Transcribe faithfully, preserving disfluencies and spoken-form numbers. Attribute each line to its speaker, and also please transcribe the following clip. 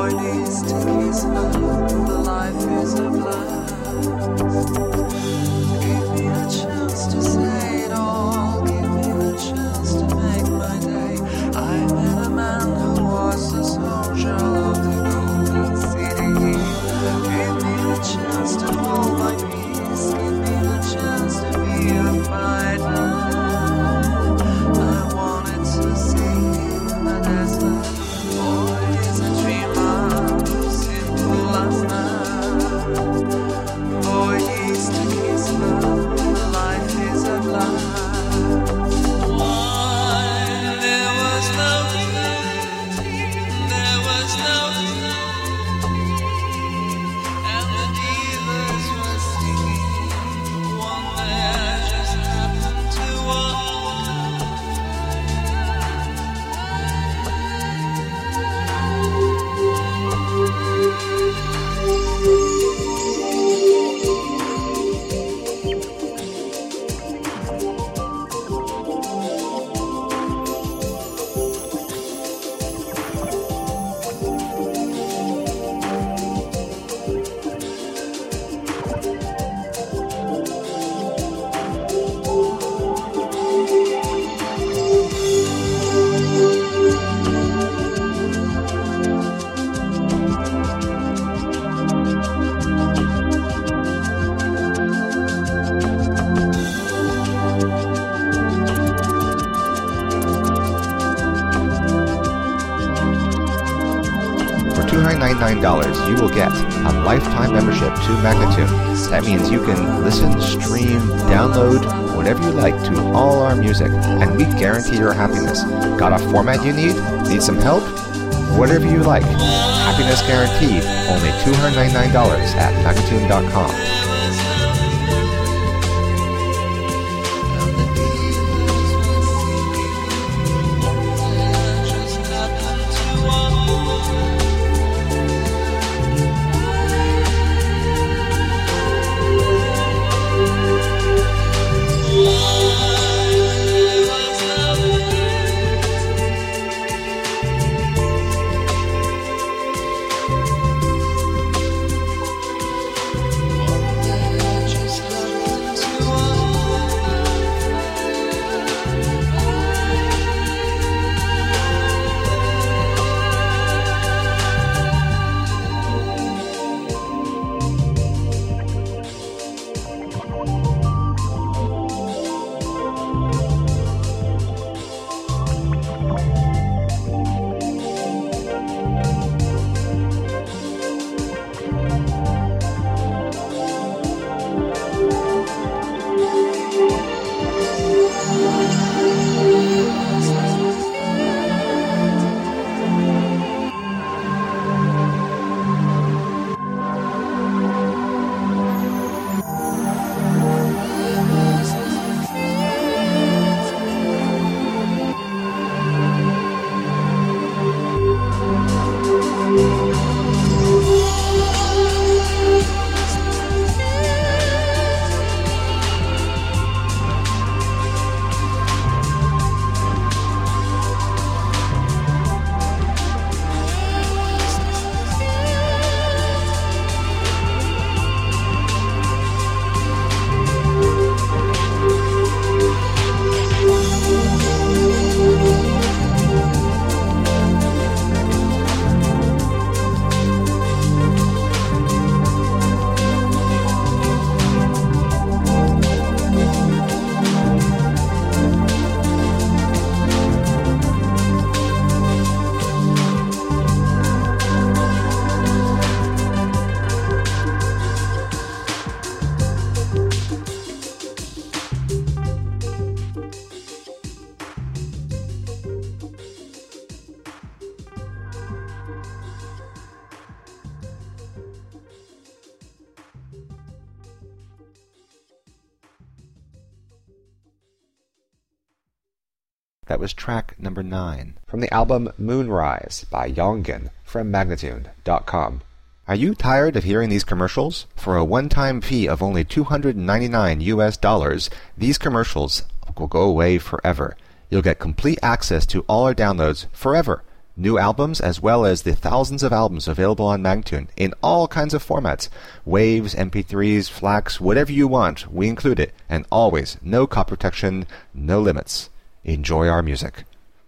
Speaker 1: two hundred ninety-nine dollars, you will get a lifetime membership to Magnatune. That means you can listen, stream, download, whatever you like to all our music, and we guarantee your happiness. Got a format you need? Need some help? Whatever you like. Happiness guaranteed. Only two hundred ninety-nine dollars at Magnatune dot com. That was track number nine from the album Moonrise by Yongen from Magnatune dot com. Are you tired of hearing these commercials? For a one-time fee of only two hundred ninety-nine U S dollars, these commercials will go away forever. You'll get complete access to all our downloads forever. new albums as well as the thousands of albums available on Magtune in all kinds of formats. Waves, M P threes, FLACs, whatever you want, we include it. And always, no copy protection, no limits. Enjoy our music.